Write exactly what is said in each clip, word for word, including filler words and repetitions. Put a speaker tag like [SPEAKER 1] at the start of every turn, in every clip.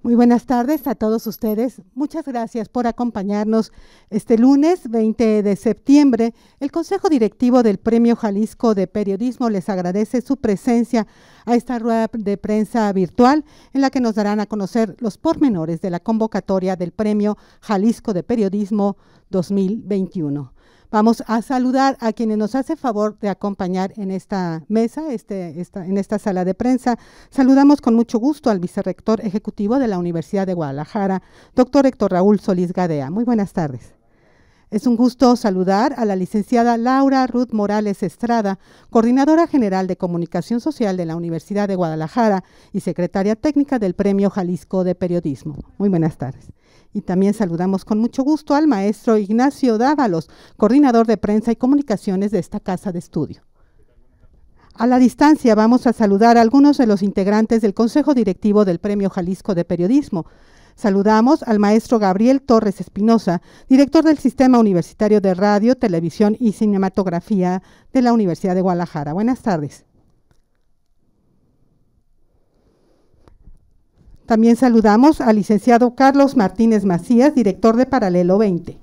[SPEAKER 1] Muy buenas tardes a todos ustedes. Muchas gracias por acompañarnos este lunes veinte de septiembre. El Consejo Directivo del Premio Jalisco de Periodismo les agradece su presencia a esta rueda de prensa virtual en la que nos darán a conocer los pormenores de la convocatoria del Premio Jalisco de Periodismo dos mil veintiuno. Vamos a saludar a quienes nos hace favor de acompañar en esta mesa, este, esta, en esta sala de prensa. Saludamos con mucho gusto al vicerrector ejecutivo de la Universidad de Guadalajara, doctor Héctor Raúl Solís Gadea. Muy buenas tardes. Es un gusto saludar a la licenciada Laura Ruth Morales Estrada, coordinadora general de Comunicación Social de la Universidad de Guadalajara y secretaria técnica del Premio Jalisco de Periodismo. Muy buenas tardes. Y también saludamos con mucho gusto al maestro Ignacio Dávalos, coordinador de prensa y comunicaciones de esta casa de estudio. A la distancia vamos a saludar a algunos de los integrantes del Consejo Directivo del Premio Jalisco de Periodismo. Saludamos al maestro Gabriel Torres Espinosa, director del Sistema Universitario de Radio, Televisión y Cinematografía de la Universidad de Guadalajara. Buenas tardes. También saludamos al licenciado Carlos Martínez Macías, director de Paralelo veinte.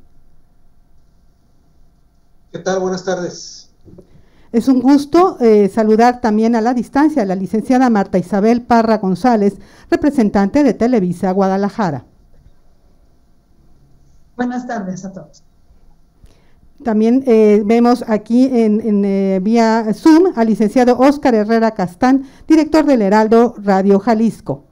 [SPEAKER 2] ¿Qué tal? Buenas tardes.
[SPEAKER 1] Es un gusto eh, saludar también a la distancia a la licenciada Marta Isabel Parra González, representante de Televisa Guadalajara.
[SPEAKER 3] Buenas tardes a todos.
[SPEAKER 1] También eh, vemos aquí en, en eh, vía Zoom al licenciado Óscar Herrera Castán, director del Heraldo Radio Jalisco.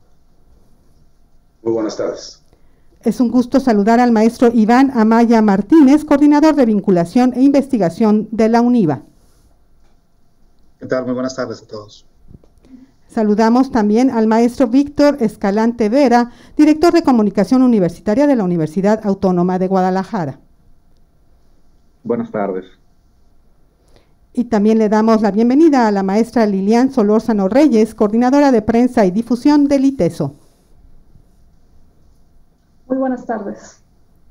[SPEAKER 4] Muy buenas tardes.
[SPEAKER 1] Es un gusto saludar al maestro Iván Amaya Martínez, coordinador de vinculación e investigación de la UNIVA.
[SPEAKER 4] ¿Qué tal? Muy buenas tardes a todos.
[SPEAKER 1] Saludamos también al maestro Víctor Escalante Vera, director de comunicación universitaria de la Universidad Autónoma de Guadalajara.
[SPEAKER 5] Buenas tardes.
[SPEAKER 1] Y también le damos la bienvenida a la maestra Lilian Solórzano Reyes, coordinadora de prensa y difusión del ITESO.
[SPEAKER 3] Muy buenas tardes.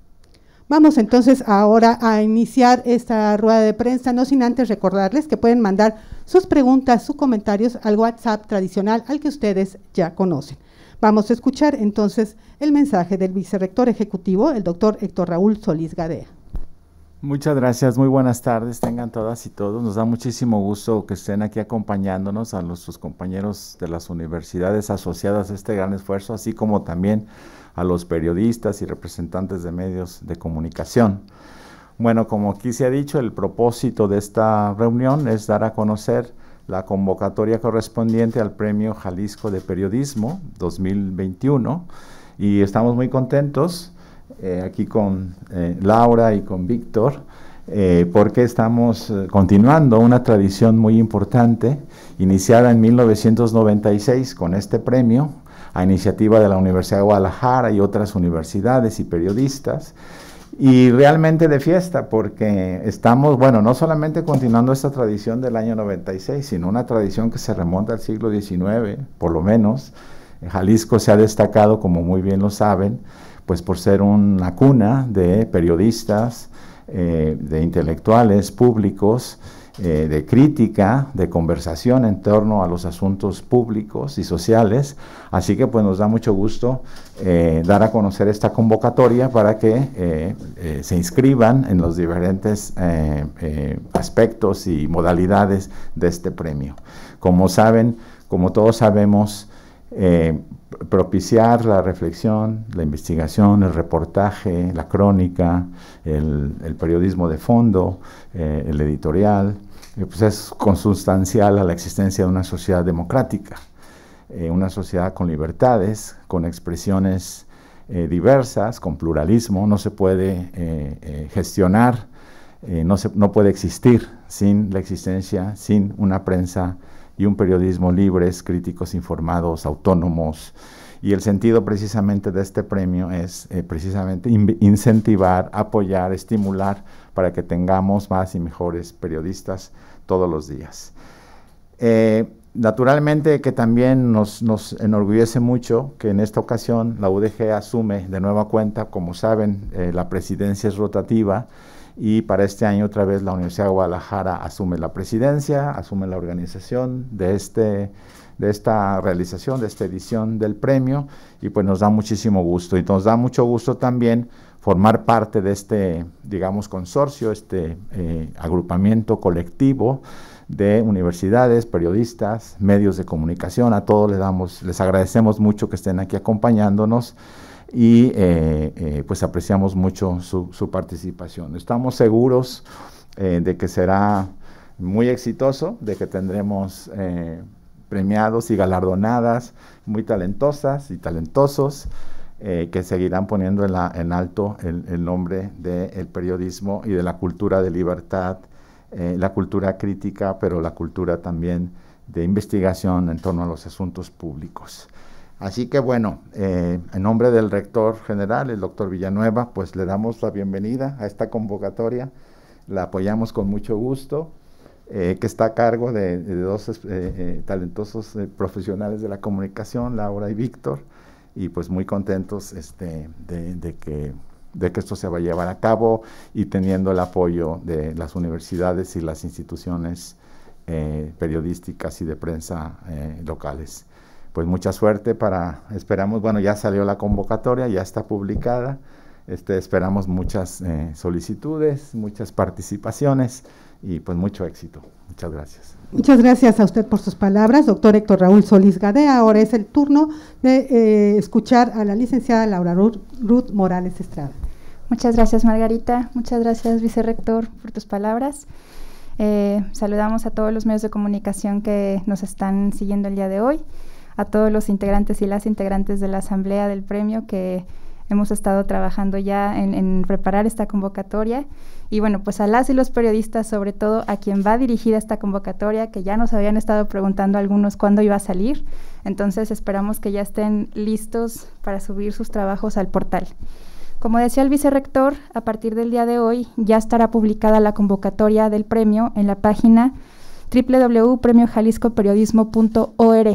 [SPEAKER 1] Vamos entonces ahora a iniciar esta rueda de prensa, no sin antes recordarles que pueden mandar sus preguntas, sus comentarios al WhatsApp tradicional al que ustedes ya conocen. Vamos a escuchar entonces el mensaje del vicerrector ejecutivo, el doctor Héctor Raúl Solís Gadea.
[SPEAKER 6] Muchas gracias, muy buenas tardes, tengan todas y todos. Nos da muchísimo gusto que estén aquí acompañándonos a nuestros compañeros de las universidades asociadas a este gran esfuerzo, así como también a los periodistas y representantes de medios de comunicación. Bueno, como aquí se ha dicho, el propósito de esta reunión es dar a conocer la convocatoria correspondiente al Premio Jalisco de Periodismo dos mil veintiuno y estamos muy contentos eh, aquí con eh, Laura y con Víctor eh, porque estamos eh, continuando una tradición muy importante iniciada en mil novecientos noventa y seis con este premio a iniciativa de la Universidad de Guadalajara y otras universidades y periodistas, y realmente de fiesta, porque estamos, bueno, no solamente continuando esta tradición del año noventa y seis, sino una tradición que se remonta al siglo diecinueve, por lo menos. Jalisco se ha destacado, como muy bien lo saben, pues por ser una cuna de periodistas, eh, de intelectuales públicos, Eh, de crítica, de conversación en torno a los asuntos públicos y sociales, así que pues nos da mucho gusto eh, dar a conocer esta convocatoria para que eh, eh, se inscriban en los diferentes eh, eh, aspectos y modalidades de este premio. Como saben, como todos sabemos, eh, propiciar la reflexión, la investigación, el reportaje, la crónica, el, el periodismo de fondo, eh, el editorial, pues es consustancial a la existencia de una sociedad democrática, eh, una sociedad con libertades, con expresiones eh, diversas, con pluralismo. No se puede eh, eh, gestionar, eh, no, se, no puede existir sin la existencia, sin una prensa y un periodismo libres, críticos, informados, autónomos. Y el sentido precisamente de este premio es eh, precisamente in incentivar, apoyar, estimular para que tengamos más y mejores periodistas todos los días. Eh, naturalmente que también nos, nos enorgullece mucho que en esta ocasión la U D G asume de nueva cuenta, como saben, eh, la presidencia es rotativa y para este año otra vez la Universidad de Guadalajara asume la presidencia, asume la organización de, este, de esta realización, de esta edición del premio, y pues nos da muchísimo gusto, y nos da mucho gusto también formar parte de este, digamos, consorcio, este eh, agrupamiento colectivo de universidades, periodistas, medios de comunicación. A todos les damos, les agradecemos mucho que estén aquí acompañándonos, y eh, eh, pues apreciamos mucho su, su participación. Estamos seguros eh, de que será muy exitoso, de que tendremos eh, premiados y galardonadas muy talentosas y talentosos, eh, que seguirán poniendo en, la, en alto el, el nombre del periodismo y de la cultura de libertad, eh, la cultura crítica, pero la cultura también de investigación en torno a los asuntos públicos. Así que bueno, eh, en nombre del rector general, el doctor Villanueva, pues le damos la bienvenida a esta convocatoria, la apoyamos con mucho gusto, eh, que está a cargo de, de dos eh, eh, talentosos eh, profesionales de la comunicación, Laura y Víctor, y pues muy contentos este, de, de, que, de que esto se va a llevar a cabo, y teniendo el apoyo de las universidades y las instituciones eh, periodísticas y de prensa eh, locales. Pues mucha suerte para, esperamos, bueno, ya salió la convocatoria, ya está publicada, este, esperamos muchas eh, solicitudes, muchas participaciones, y pues mucho éxito. Muchas gracias.
[SPEAKER 1] Muchas gracias a usted por sus palabras, doctor Héctor Raúl Solís Gadea. Ahora es el turno de eh, escuchar a la licenciada Laura Ruth, Ruth Morales Estrada.
[SPEAKER 7] Muchas gracias, Margarita. Muchas gracias, vicerrector, por tus palabras. Eh, saludamos a todos los medios de comunicación que nos están siguiendo el día de hoy, a todos los integrantes y las integrantes de la Asamblea del Premio que hemos estado trabajando ya en, en preparar esta convocatoria, y bueno, pues a las y los periodistas, sobre todo a quien va dirigida esta convocatoria, que ya nos habían estado preguntando algunos cuándo iba a salir, entonces esperamos que ya estén listos para subir sus trabajos al portal. Como decía el vicerrector, a partir del día de hoy ya estará publicada la convocatoria del premio en la página doble u doble u doble u punto premio jalisco periodismo punto org.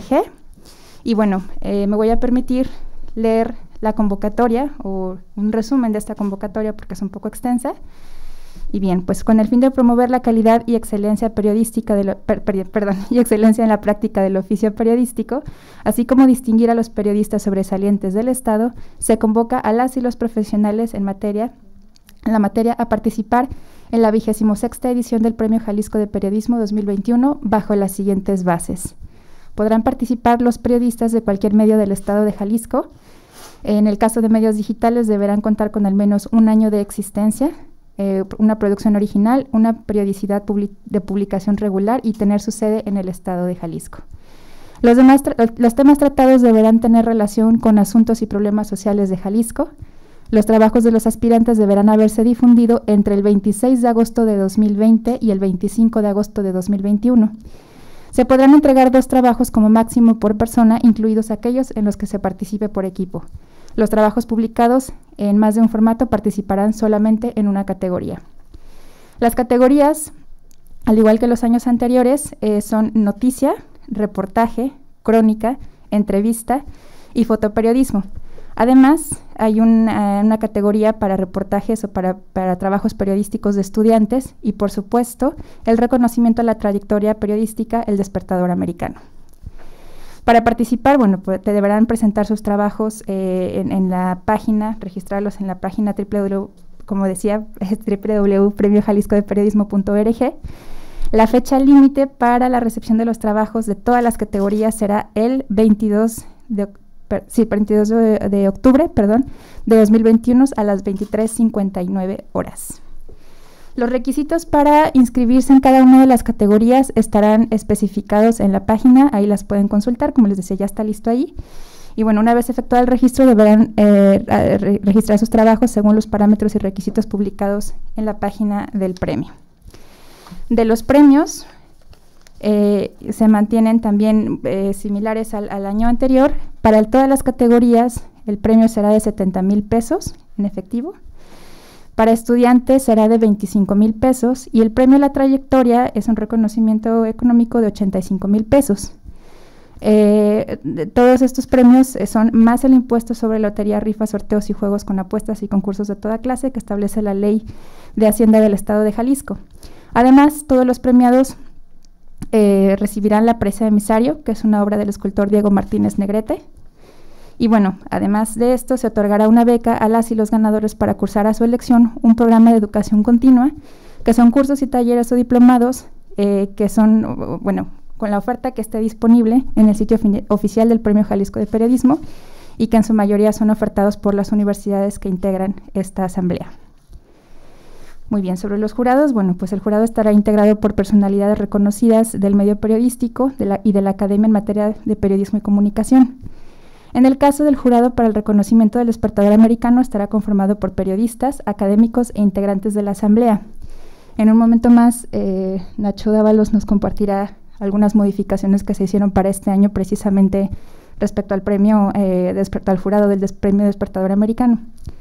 [SPEAKER 7] Y bueno, eh, me voy a permitir leer la convocatoria o un resumen de esta convocatoria porque es un poco extensa. Y bien, pues con el fin de promover la calidad y excelencia periodística, de lo, per, per, perdón, y excelencia en la práctica del oficio periodístico, así como distinguir a los periodistas sobresalientes del Estado, se convoca a las y los profesionales en materia, en la materia a participar en la vigésima sexta edición del Premio Jalisco de Periodismo dos mil veintiuno bajo las siguientes bases. Podrán participar los periodistas de cualquier medio del Estado de Jalisco. En el caso de medios digitales deberán contar con al menos un año de existencia, eh, una producción original, una periodicidad public de publicación regular y tener su sede en el Estado de Jalisco. Los, demás los temas tratados deberán tener relación con asuntos y problemas sociales de Jalisco. Los trabajos de los aspirantes deberán haberse difundido entre el veintiséis de agosto de dos mil veinte y el veinticinco de agosto de dos mil veintiuno. Se podrán entregar dos trabajos como máximo por persona, incluidos aquellos en los que se participe por equipo. Los trabajos publicados en más de un formato participarán solamente en una categoría. Las categorías, al igual que los años anteriores, eh, son noticia, reportaje, crónica, entrevista y fotoperiodismo. Además, hay una, una categoría para reportajes o para, para trabajos periodísticos de estudiantes y, por supuesto, el reconocimiento a la trayectoria periodística, el despertador americano. Para participar, bueno, pues te deberán presentar sus trabajos eh, en, en la página, registrarlos en la página doble u doble u doble u, como decía, doble u doble u doble u punto premio jalisco de periodismo punto org. La fecha límite para la recepción de los trabajos de todas las categorías será el veintidós de octubre. Sí, veintidós de octubre, perdón, de dos mil veintiuno a las veintitrés cincuenta y nueve horas. Los requisitos para inscribirse en cada una de las categorías estarán especificados en la página, ahí las pueden consultar, como les decía, ya está listo ahí. Y bueno, una vez efectuado el registro, deberán eh, re registrar sus trabajos según los parámetros y requisitos publicados en la página del premio. De los premios, Eh, se mantienen también eh, similares al, al año anterior. Para el, todas las categorías, el premio será de setenta mil pesos en efectivo. Para estudiantes será de veinticinco mil pesos y el premio a la trayectoria es un reconocimiento económico de ochenta y cinco mil pesos. Eh, todos estos premios eh, son más el impuesto sobre lotería, rifas, sorteos y juegos con apuestas y concursos de toda clase que establece la Ley de Hacienda del Estado de Jalisco. Además, todos los premiados eh, recibirán La Presa de Emisario, que es una obra del escultor Diego Martínez Negrete. Y bueno, además de esto, se otorgará una beca a las y los ganadores para cursar a su elección un programa de educación continua, que son cursos y talleres o diplomados eh, que son, bueno, con la oferta que esté disponible en el sitio oficial del Premio Jalisco de Periodismo y que en su mayoría son ofertados por las universidades que integran esta asamblea. Muy bien, sobre los jurados, bueno, pues el jurado estará integrado por personalidades reconocidas del medio periodístico de la, y de la Academia en materia de periodismo y comunicación. En el caso del jurado para el reconocimiento del despertador americano estará conformado por periodistas, académicos e integrantes de la asamblea. En un momento más, eh, Nacho Dávalos nos compartirá algunas modificaciones que se hicieron para este año precisamente respecto al premio, eh, respecto al jurado del des premio Despertador Americano.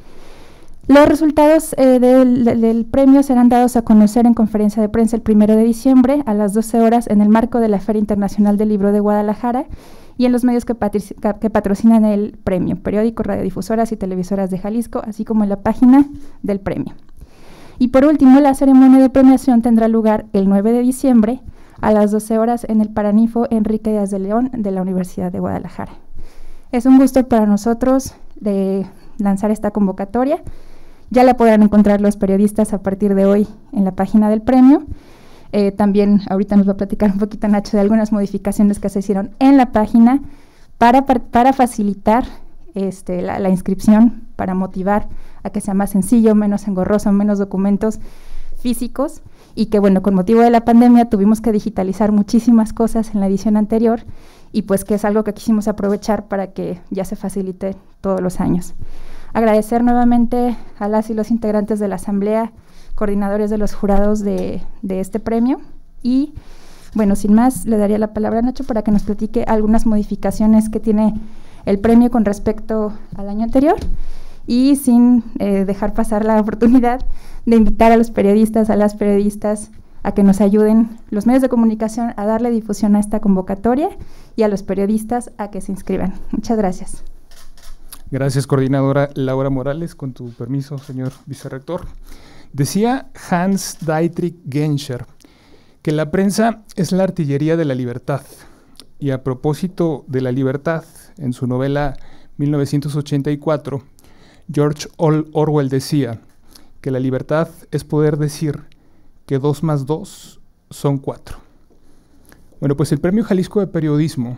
[SPEAKER 7] Los resultados eh, del, del premio serán dados a conocer en conferencia de prensa el primero de diciembre a las doce horas en el marco de la Feria Internacional del Libro de Guadalajara y en los medios que, que patrocinan el premio, periódicos, radiodifusoras y televisoras de Jalisco, así como en la página del premio. Y por último, la ceremonia de premiación tendrá lugar el nueve de diciembre a las doce horas en el Paraninfo Enrique Díaz de León de la Universidad de Guadalajara. Es un gusto para nosotros de lanzar esta convocatoria. Ya la podrán encontrar los periodistas a partir de hoy en la página del premio. Eh, también ahorita nos va a platicar un poquito Nacho de algunas modificaciones que se hicieron en la página para, para, para facilitar este, la, la inscripción, para motivar a que sea más sencillo, menos engorroso, menos documentos físicos, y que bueno, con motivo de la pandemia tuvimos que digitalizar muchísimas cosas en la edición anterior y pues que es algo que quisimos aprovechar para que ya se facilite todos los años. Agradecer nuevamente a las y los integrantes de la asamblea, coordinadores de los jurados de, de este premio y bueno, sin más, le daría la palabra a Nacho para que nos platique algunas modificaciones que tiene el premio con respecto al año anterior y sin eh, dejar pasar la oportunidad de invitar a los periodistas, a las periodistas, a que nos ayuden los medios de comunicación a darle difusión a esta convocatoria y a los periodistas a que se inscriban. Muchas gracias.
[SPEAKER 8] Gracias, coordinadora Laura Morales. Con tu permiso, señor vicerrector. Decía Hans Dietrich Genscher que la prensa es la artillería de la libertad. Y a propósito de la libertad, en su novela mil novecientos ochenta y cuatro, George Orwell decía que la libertad es poder decir que dos más dos son cuatro. Bueno, pues el Premio Jalisco de Periodismo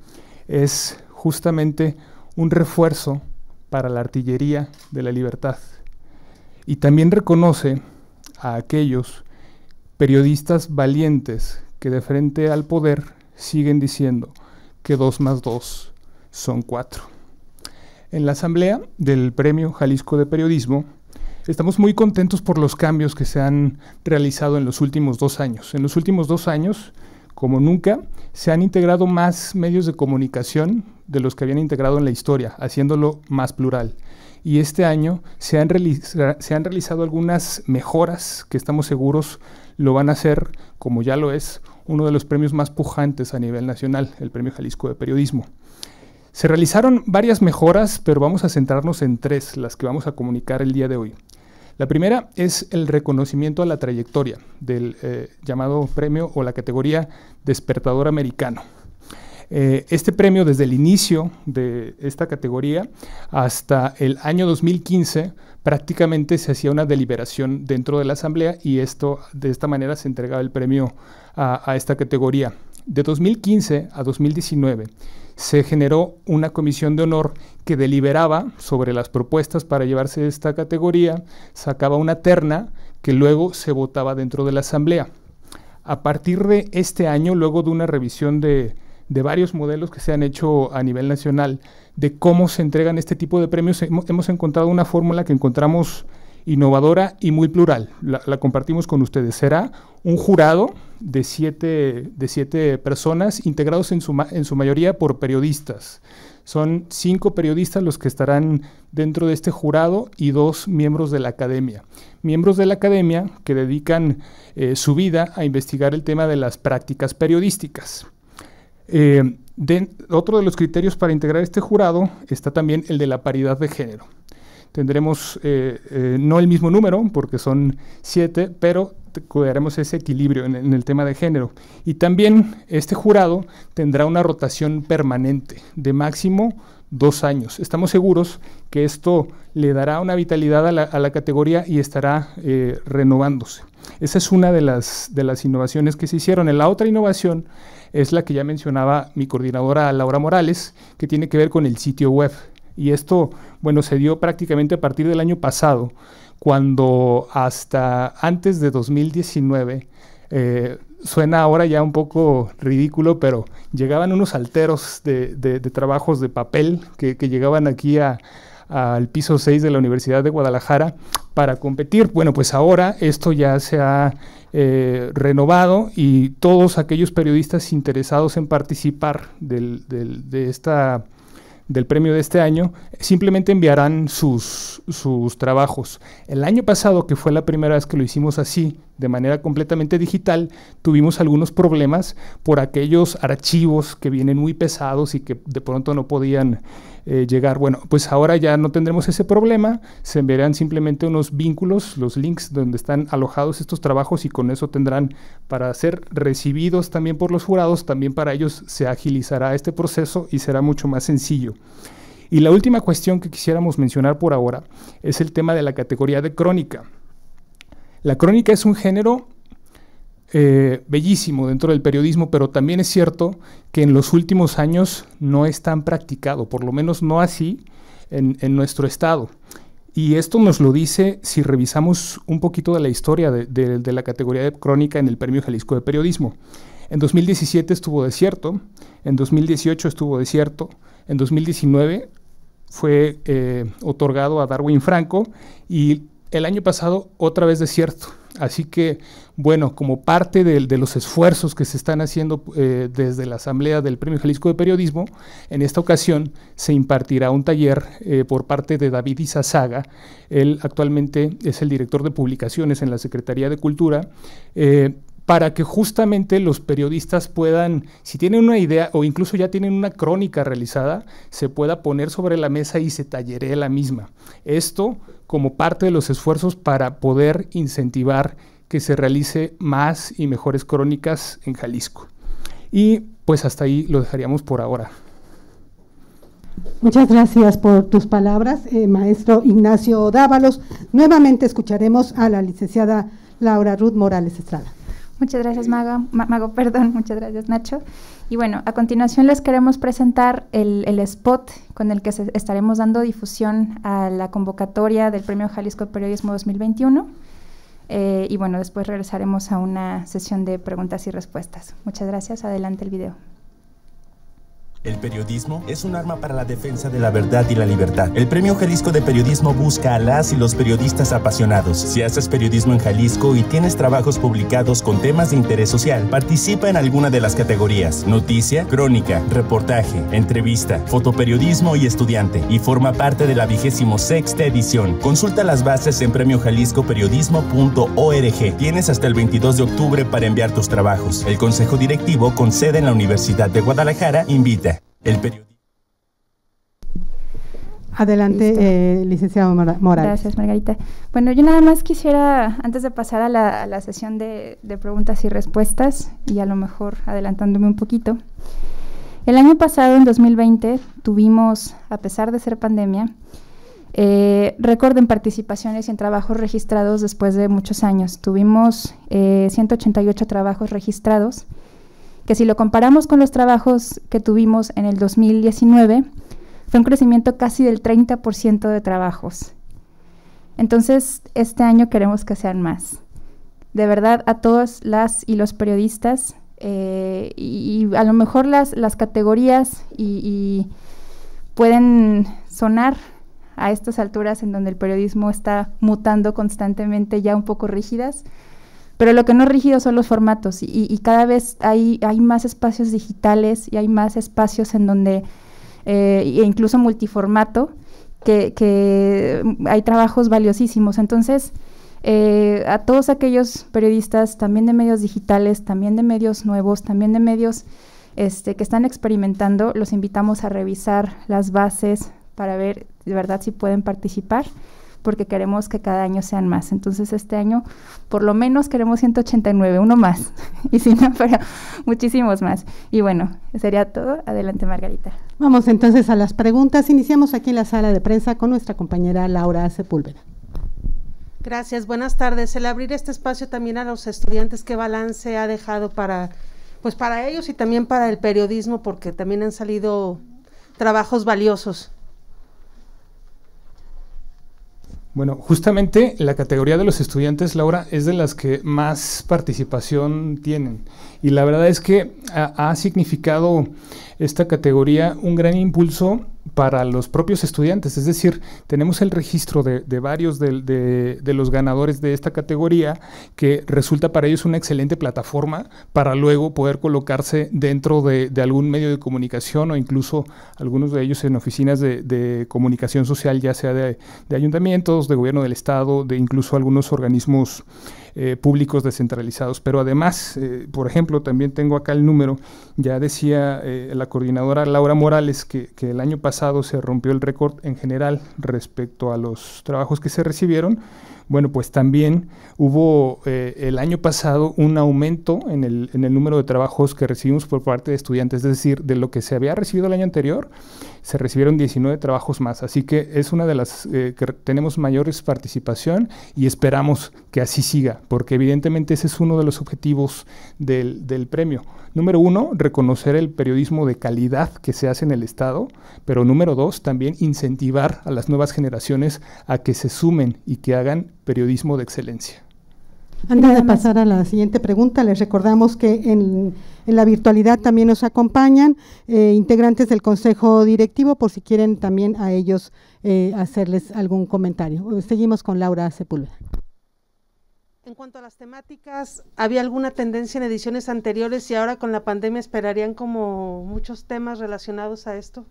[SPEAKER 8] es justamente un refuerzo para la artillería de la libertad y también reconoce a aquellos periodistas valientes que de frente al poder siguen diciendo que dos más dos son cuatro. En la asamblea del Premio Jalisco de Periodismo estamos muy contentos por los cambios que se han realizado en los últimos dos años. En los últimos dos años, como nunca, se han integrado más medios de comunicación de los que habían integrado en la historia, haciéndolo más plural. Y este año se han, se han realizado algunas mejoras que estamos seguros lo van a hacer, como ya lo es, uno de los premios más pujantes a nivel nacional, el Premio Jalisco de Periodismo. Se realizaron varias mejoras, pero vamos a centrarnos en tres, las que vamos a comunicar el día de hoy. La primera es el reconocimiento a la trayectoria del eh, llamado premio o la categoría Despertador Americano. Eh, este premio, desde el inicio de esta categoría hasta el año dos mil quince, prácticamente se hacía una deliberación dentro de la asamblea y esto, de esta manera se entregaba el premio a, a esta categoría. De dos mil quince a dos mil diecinueve se generó una comisión de honor que deliberaba sobre las propuestas para llevarse esta categoría, sacaba una terna que luego se votaba dentro de la asamblea. A partir de este año, luego de una revisión de, de varios modelos que se han hecho a nivel nacional de cómo se entregan este tipo de premios, hemos, hemos encontrado una fórmula que encontramos innovadora y muy plural. La, la compartimos con ustedes. Será un jurado de siete, de siete personas integrados en su, en su mayoría por periodistas. Son cinco periodistas los que estarán dentro de este jurado y dos miembros de la academia. Miembros de la academia que dedican eh, su vida a investigar el tema de las prácticas periodísticas. Eh, De, otro de los criterios para integrar este jurado está también el de la paridad de género. Tendremos eh, eh, no el mismo número, porque son siete, pero cuidaremos ese equilibrio en, en el tema de género. Y también este jurado tendrá una rotación permanente de máximo dos años. Estamos seguros que esto le dará una vitalidad a la, a la categoría y estará eh, renovándose. Esa es una de las, de las innovaciones que se hicieron. En la otra innovación es la que ya mencionaba mi coordinadora Laura Morales, que tiene que ver con el sitio web. Y esto, bueno, se dio prácticamente a partir del año pasado, cuando hasta antes de dos mil diecinueve, eh, suena ahora ya un poco ridículo, pero llegaban unos alteros de, de, de trabajos de papel que, que llegaban aquí a, a, al piso seis de la Universidad de Guadalajara para competir. Bueno, pues ahora esto ya se ha eh, renovado y todos aquellos periodistas interesados en participar del, del, de esta... del premio de este año, simplemente enviarán sus, sus trabajos. El año pasado, que fue la primera vez que lo hicimos así, de manera completamente digital, tuvimos algunos problemas por aquellos archivos que vienen muy pesados y que de pronto no podían eh, llegar. Bueno, pues ahora ya no tendremos ese problema, se enviarán simplemente unos vínculos, los links donde están alojados estos trabajos y con eso tendrán para ser recibidos también por los jurados, también para ellos se agilizará este proceso y será mucho más sencillo. Y la última cuestión que quisiéramos mencionar por ahora es el tema de la categoría de crónica. La crónica es un género eh, bellísimo dentro del periodismo, pero también es cierto que en los últimos años no es tan practicado, por lo menos no así en, en nuestro estado. Y esto nos lo dice si revisamos un poquito de la historia de, de, de la categoría de crónica en el Premio Jalisco de Periodismo. En dos mil diecisiete estuvo desierto, en dos mil dieciocho estuvo desierto, en dos mil diecinueve fue eh, otorgado a Darwin Franco y el año pasado otra vez desierto. Así que, bueno, como parte de, de los esfuerzos que se están haciendo eh, desde la Asamblea del Premio Jalisco de Periodismo, en esta ocasión se impartirá un taller eh, por parte de David Izazaga. Él actualmente es el director de publicaciones en la Secretaría de Cultura, eh, para que justamente los periodistas puedan, si tienen una idea o incluso ya tienen una crónica realizada, se pueda poner sobre la mesa y se talleree la misma. Esto como parte de los esfuerzos para poder incentivar que se realice más y mejores crónicas en Jalisco. Y pues hasta ahí lo dejaríamos por ahora.
[SPEAKER 1] Muchas gracias por tus palabras, eh, maestro Ignacio Dávalos. Nuevamente escucharemos a la licenciada Laura Ruth Morales Estrada.
[SPEAKER 7] Muchas gracias, Mago, Mago, perdón, muchas gracias, Nacho. Y bueno, a continuación les queremos presentar el, el spot con el que se, estaremos dando difusión a la convocatoria del Premio Jalisco de Periodismo dos mil veintiuno. Eh, y bueno, después regresaremos a una sesión de preguntas y respuestas. Muchas gracias, adelante el video.
[SPEAKER 9] El periodismo es un arma para la defensa de la verdad y la libertad. El Premio Jalisco de Periodismo busca a las y los periodistas apasionados. Si haces periodismo en Jalisco y tienes trabajos publicados con temas de interés social, participa en alguna de las categorías: noticia, crónica, reportaje, entrevista, fotoperiodismo y estudiante, y forma parte de la vigésimo sexta edición. Consulta las bases en premio jalisco periodismo punto org. Tienes hasta el veintidós de octubre para enviar tus trabajos. El Consejo Directivo, con sede en la Universidad de Guadalajara, invita. El periodismo.
[SPEAKER 1] Adelante, eh, licenciado Morales.
[SPEAKER 7] Gracias, Margarita. Bueno, yo nada más quisiera, antes de pasar a la, a la sesión de, de preguntas y respuestas, y a lo mejor adelantándome un poquito, el año pasado, en dos mil veinte, tuvimos, a pesar de ser pandemia, eh, récord en participaciones y en trabajos registrados después de muchos años. Tuvimos eh, ciento ochenta y ocho trabajos registrados, que si lo comparamos con los trabajos que tuvimos en el dos mil diecinueve, fue un crecimiento casi del treinta por ciento de trabajos. Entonces, este año queremos que sean más. De verdad, a todas las y los periodistas, eh, y, y a lo mejor las, las categorías y, y pueden sonar a estas alturas en donde el periodismo está mutando constantemente, ya un poco rígidas, pero lo que no es rígido son los formatos y, y cada vez hay, hay más espacios digitales y hay más espacios en donde, eh, e incluso multiformato, que, que hay trabajos valiosísimos. Entonces, eh, a todos aquellos periodistas, también de medios digitales, también de medios nuevos, también de medios este, que están experimentando, los invitamos a revisar las bases para ver de verdad si pueden participar, porque queremos que cada año sean más. Entonces este año por lo menos queremos ciento ochenta y nueve, uno más, y si no, pero muchísimos más. Y bueno, sería todo. Adelante, Margarita.
[SPEAKER 1] Vamos entonces a las preguntas. Iniciamos aquí en la sala de prensa con nuestra compañera Laura Sepúlveda.
[SPEAKER 10] Gracias, buenas tardes. El abrir este espacio también a los estudiantes, ¿qué balance ha dejado para, pues para ellos y también para el periodismo? Porque también han salido trabajos valiosos.
[SPEAKER 8] Bueno, justamente la categoría de los estudiantes, Laura, es de las que más participación tienen. Y la verdad es que ha, ha significado esta categoría un gran impulso para los propios estudiantes. Es decir, tenemos el registro de, de varios de, de, de los ganadores de esta categoría, que resulta para ellos una excelente plataforma para luego poder colocarse dentro de, de algún medio de comunicación, o incluso algunos de ellos en oficinas de, de comunicación social, ya sea de, de ayuntamientos, de gobierno del estado, de incluso algunos organismos eh, públicos descentralizados. Pero además, eh, por ejemplo, también tengo acá el número, ya decía eh, la coordinadora Laura Morales que, que el año pasado se rompió el récord en general respecto a los trabajos que se recibieron. Bueno, pues también hubo eh, el año pasado un aumento en el, en el número de trabajos que recibimos por parte de estudiantes, es decir, de lo que se había recibido el año anterior, se recibieron diecinueve trabajos más, así que es una de las eh, que tenemos mayores participación y esperamos que así siga, porque evidentemente ese es uno de los objetivos del, del premio. Número uno, reconocer el periodismo de calidad que se hace en el Estado, pero número dos, también incentivar a las nuevas generaciones a que se sumen y que hagan periodismo de excelencia.
[SPEAKER 1] Antes de pasar a la siguiente pregunta, les recordamos que en, en la virtualidad también nos acompañan eh, integrantes del Consejo Directivo, por si quieren también a ellos eh, hacerles algún comentario. Seguimos con Laura Sepúlveda.
[SPEAKER 10] En cuanto a las temáticas, ¿había alguna tendencia en ediciones anteriores y ahora con la pandemia esperarían como muchos temas relacionados a esto?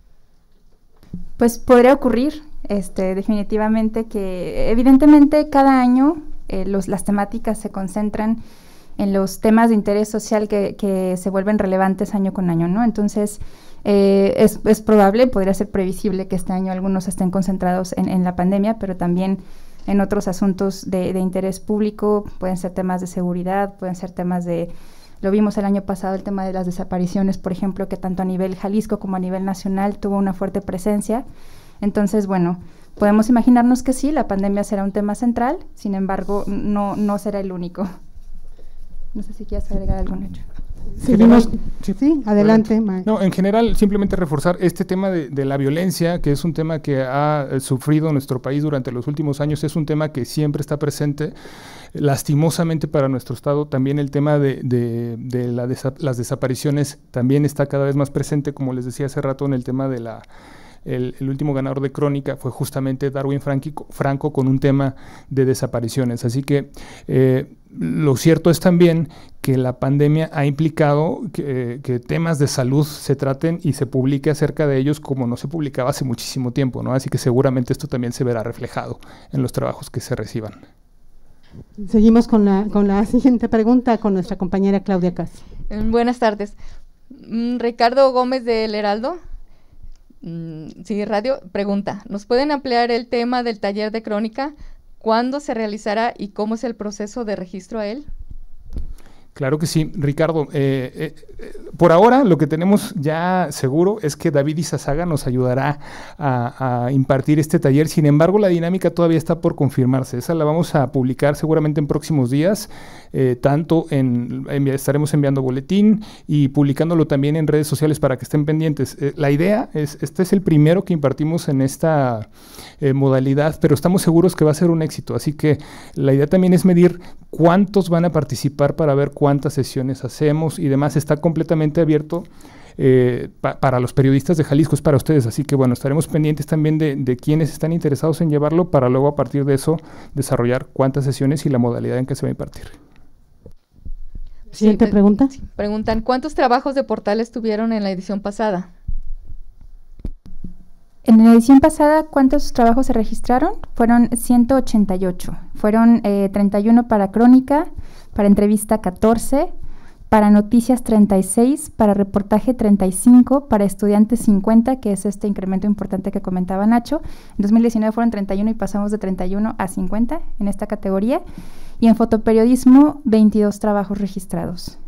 [SPEAKER 7] Pues podría ocurrir, este, definitivamente que evidentemente cada año eh, los, las temáticas se concentran en los temas de interés social que, que se vuelven relevantes año con año, ¿no? Entonces eh, es, es probable, podría ser previsible que este año algunos estén concentrados en, en la pandemia, pero también en otros asuntos de, de interés público, pueden ser temas de seguridad, pueden ser temas de, lo vimos el año pasado, el tema de las desapariciones, por ejemplo, que tanto a nivel Jalisco como a nivel nacional tuvo una fuerte presencia. Entonces, bueno, podemos imaginarnos que sí, la pandemia será un tema central, sin embargo, no, no será el único. No sé si quieres agregar algún hecho.
[SPEAKER 1] Seguimos, sí, sí, adelante.
[SPEAKER 8] No, en general, simplemente reforzar este tema de, de la violencia, que es un tema que ha eh, sufrido nuestro país durante los últimos años, es un tema que siempre está presente. Lastimosamente para nuestro estado, también el tema de, de, de la desa las desapariciones también está cada vez más presente, como les decía hace rato en el tema de la... El, el último ganador de Crónica fue justamente Darwin Franco, Franco con un tema de desapariciones. Así que eh, lo cierto es también que la pandemia ha implicado que, que temas de salud se traten y se publique acerca de ellos como no se publicaba hace muchísimo tiempo, ¿no? Así que seguramente esto también se verá reflejado en los trabajos que se reciban.
[SPEAKER 1] Seguimos con la, con la siguiente pregunta con nuestra compañera Claudia Casi.
[SPEAKER 11] Buenas tardes. Ricardo Gómez del Heraldo. Sí, Radio, pregunta, ¿nos pueden ampliar el tema del taller de crónica? ¿Cuándo se realizará y cómo es el proceso de registro a él?
[SPEAKER 8] Claro que sí, Ricardo. Eh, eh, por ahora lo que tenemos ya seguro es que David Izazaga nos ayudará a, a impartir este taller. Sin embargo, la dinámica todavía está por confirmarse. Esa la vamos a publicar seguramente en próximos días. Eh, tanto en, envi estaremos enviando boletín y publicándolo también en redes sociales para que estén pendientes. Eh, la idea es, este es el primero que impartimos en esta eh, modalidad, pero estamos seguros que va a ser un éxito. Así que la idea también es medir cuántos van a participar para ver cuántas sesiones hacemos y demás. Está completamente abierto eh, pa para los periodistas de Jalisco, es para ustedes, así que bueno, estaremos pendientes también de, de quienes están interesados en llevarlo para luego a partir de eso desarrollar cuántas sesiones y la modalidad en que se va a impartir.
[SPEAKER 1] Siguiente
[SPEAKER 11] sí,
[SPEAKER 1] pregunta.
[SPEAKER 11] Sí, preguntan, ¿cuántos trabajos de portales tuvieron en la edición pasada?
[SPEAKER 7] En la edición pasada, ¿cuántos trabajos se registraron? Fueron ciento ochenta y ocho. Fueron eh, treinta y uno para Crónica, para Entrevista catorce, para noticias treinta y seis, para reportaje treinta y cinco, para estudiantes cincuenta, que es este incremento importante que comentaba Nacho. En dos mil diecinueve fueron treinta y uno y pasamos de treinta y uno a cincuenta en esta categoría. Y en fotoperiodismo, veintidós trabajos registrados.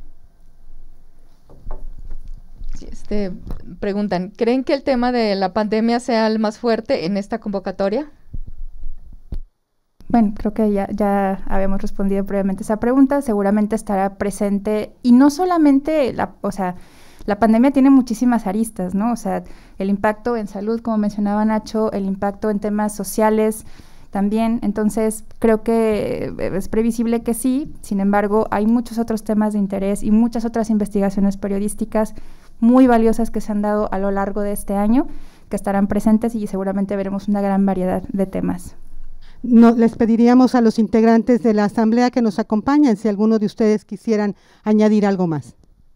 [SPEAKER 11] Este, preguntan, ¿creen que el tema de la pandemia sea el más fuerte en esta convocatoria?
[SPEAKER 7] Bueno, creo que ya, ya habíamos respondido previamente esa pregunta. Seguramente estará presente, y no solamente, la, o sea, la pandemia tiene muchísimas aristas, ¿no? O sea, el impacto en salud, como mencionaba Nacho, el impacto en temas sociales también. Entonces, creo que es previsible que sí. Sin embargo, hay muchos otros temas de interés y muchas otras investigaciones periodísticas muy valiosas que se han dado a lo largo de este año, que estarán presentes, y seguramente veremos una gran variedad de temas.
[SPEAKER 1] No, les pediríamos a los integrantes de la asamblea que nos acompañen, si alguno de ustedes quisieran añadir algo más.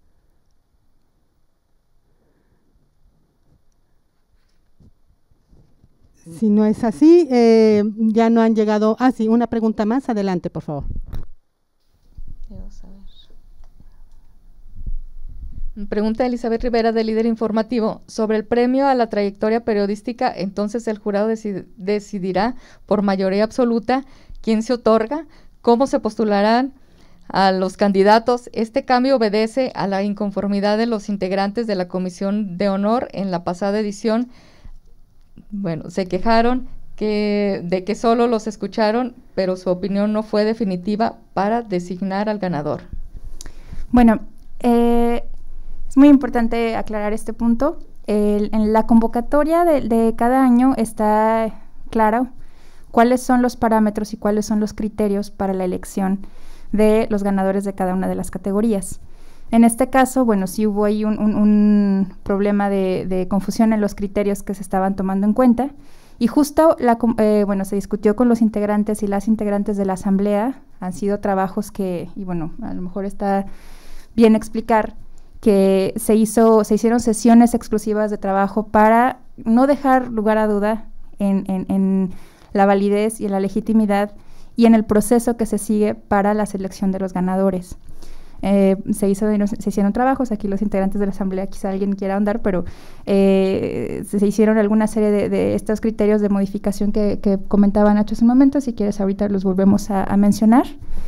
[SPEAKER 1] Si no es así, eh, ya no han llegado. Ah, sí, una pregunta más. Adelante, por favor.
[SPEAKER 11] Pregunta Elizabeth Rivera, de Líder Informativo, sobre el premio a la trayectoria periodística. Entonces, ¿el jurado decid- decidirá por mayoría absoluta quién se otorga? ¿Cómo se postularán a los candidatos? Este cambio obedece a la inconformidad de los integrantes de la Comisión de Honor. En la pasada edición, bueno, se quejaron que, de que solo los escucharon, pero su opinión no fue definitiva para designar al ganador.
[SPEAKER 7] Bueno, eh, es muy importante aclarar este punto. El, en la convocatoria de, de cada año está claro cuáles son los parámetros y cuáles son los criterios para la elección de los ganadores de cada una de las categorías. En este caso, bueno, sí hubo ahí un, un, un problema de, de confusión en los criterios que se estaban tomando en cuenta, y justo la, eh, bueno, se discutió con los integrantes y las integrantes de la asamblea. Han sido trabajos que, y bueno, a lo mejor está bien explicar que se hizo, se hicieron sesiones exclusivas de trabajo para no dejar lugar a duda en, en, en la validez y en la legitimidad y en el proceso que se sigue para la selección de los ganadores. Eh, se, hizo, se hicieron trabajos, aquí los integrantes de la asamblea, quizá alguien quiera ahondar, pero eh, se, se hicieron alguna serie de, de estos criterios de modificación que, que comentaba Nacho hace un momento. Si quieres ahorita los volvemos a, a mencionar.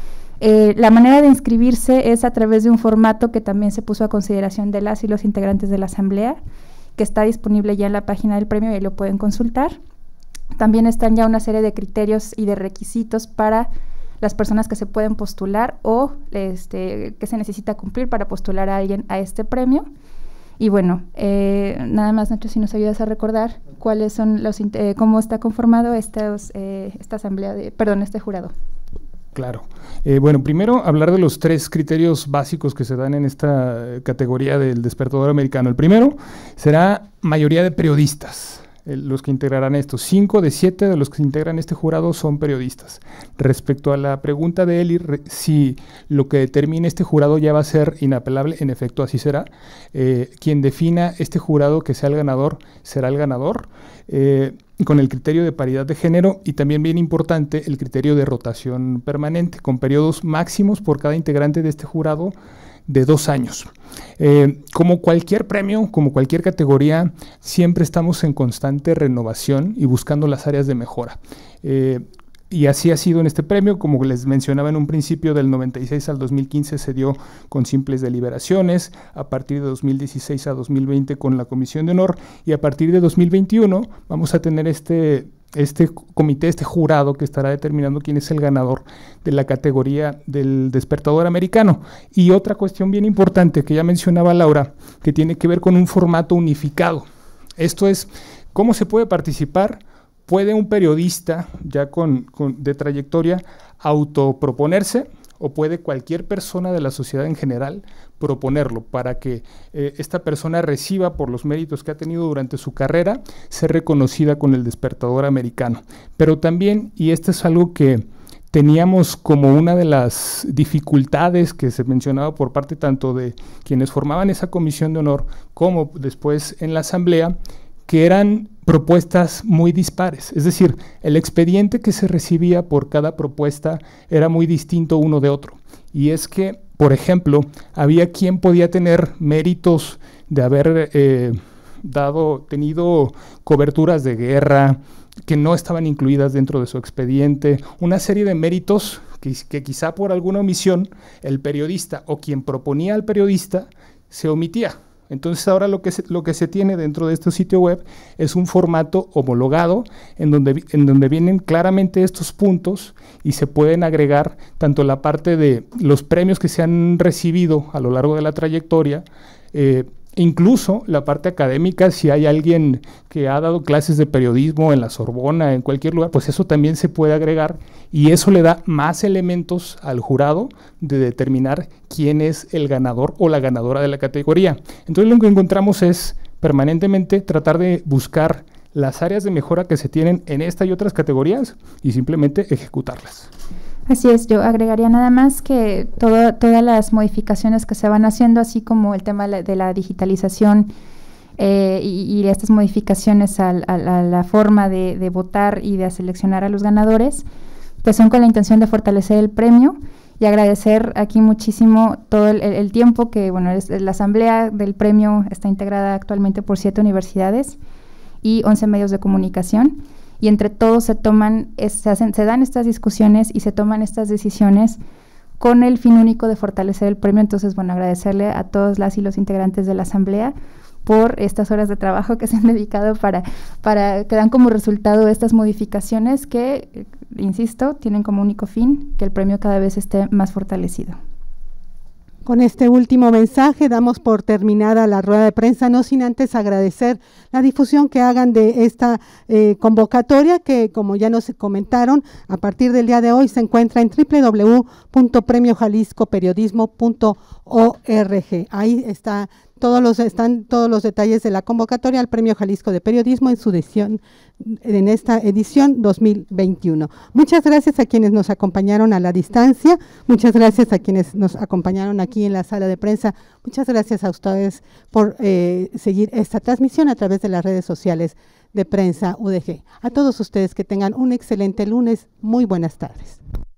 [SPEAKER 7] Eh, la manera de inscribirse es a través de un formato que también se puso a consideración de las y los integrantes de la asamblea, que está disponible ya en la página del premio y ahí lo pueden consultar. También están ya una serie de criterios y de requisitos para las personas que se pueden postular o este, que se necesita cumplir para postular a alguien a este premio. Y bueno, eh, nada más, Nacho, si nos ayudas a recordar cuáles son los, eh, cómo está conformado estos, eh, esta asamblea, de, perdón, este jurado.
[SPEAKER 8] Claro. Eh, bueno, primero hablar de los tres criterios básicos que se dan en esta categoría del despertador americano. El primero será mayoría de periodistas, eh, los que integrarán esto. Cinco de siete de los que integran este jurado son periodistas. Respecto a la pregunta de Eli, re, si lo que determine este jurado ya va a ser inapelable, en efecto así será. Eh, quien defina este jurado que sea el ganador, será el ganador. Eh, con el criterio de paridad de género y también bien importante el criterio de rotación permanente, con periodos máximos por cada integrante de este jurado de dos años. Eh, como cualquier premio, como cualquier categoría, siempre estamos en constante renovación y buscando las áreas de mejora. Eh, Y así ha sido en este premio. Como les mencionaba en un principio, del noventa y seis al dos mil quince se dio con simples deliberaciones, a partir de dos mil dieciséis a dos mil veinte con la Comisión de Honor, y a partir de dos mil veintiuno vamos a tener este, este comité, este jurado que estará determinando quién es el ganador de la categoría del despertador americano. Y otra cuestión bien importante que ya mencionaba Laura, que tiene que ver con un formato unificado. Esto es, ¿cómo se puede participar? ¿Puede un periodista ya con, con, de trayectoria autoproponerse o puede cualquier persona de la sociedad en general proponerlo para que eh, esta persona reciba, por los méritos que ha tenido durante su carrera, ser reconocida con el despertador americano? Pero también, y esto es algo que teníamos como una de las dificultades que se mencionaba por parte tanto de quienes formaban esa comisión de honor como después en la asamblea, que eran propuestas muy dispares, es decir, el expediente que se recibía por cada propuesta era muy distinto uno de otro, y es que Por ejemplo, había quien podía tener méritos de haber eh, dado, tenido coberturas de guerra que no estaban incluidas dentro de su expediente, una serie de méritos que, que quizá por alguna omisión el periodista o quien proponía al periodista se omitía. Entonces ahora lo que, se, lo que se tiene dentro de este sitio web es un formato homologado en donde, en donde vienen claramente estos puntos y se pueden agregar tanto la parte de los premios que se han recibido a lo largo de la trayectoria, eh, incluso la parte académica, si hay alguien que ha dado clases de periodismo en la Sorbona, en cualquier lugar, pues eso también se puede agregar y eso le da más elementos al jurado de determinar quién es el ganador o la ganadora de la categoría. Entonces lo que encontramos es permanentemente tratar de buscar las áreas de mejora que se tienen en esta y otras categorías y simplemente ejecutarlas.
[SPEAKER 7] Así es, yo agregaría nada más que todo, todas las modificaciones que se van haciendo, así como el tema de la digitalización eh, y, y estas modificaciones a, a, a la forma de, de votar y de seleccionar a los ganadores, pues son con la intención de fortalecer el premio y agradecer aquí muchísimo todo el, el, el tiempo que, bueno, es, la asamblea del premio está integrada actualmente por siete universidades y once medios de comunicación. Y entre todos se toman, se, hacen, se dan estas discusiones y se toman estas decisiones con el fin único de fortalecer el premio. Entonces, bueno, agradecerle a todos las y los integrantes de la asamblea por estas horas de trabajo que se han dedicado para, para que dan como resultado estas modificaciones que, insisto, tienen como único fin que el premio cada vez esté más fortalecido.
[SPEAKER 1] Con este último mensaje damos por terminada la rueda de prensa, no sin antes agradecer la difusión que hagan de esta eh, convocatoria que, como ya nos comentaron, a partir del día de hoy se encuentra en doble u doble u doble u punto premio jalisco periodismo punto org. Ahí está todos los, están todos los detalles de la convocatoria al Premio Jalisco de Periodismo en su edición, en esta edición dos mil veintiuno. Muchas gracias a quienes nos acompañaron a la distancia, muchas gracias a quienes nos acompañaron aquí en la sala de prensa, muchas gracias a ustedes por eh, seguir esta transmisión a través de las redes sociales de Prensa U D G. A todos ustedes que tengan un excelente lunes, muy buenas tardes.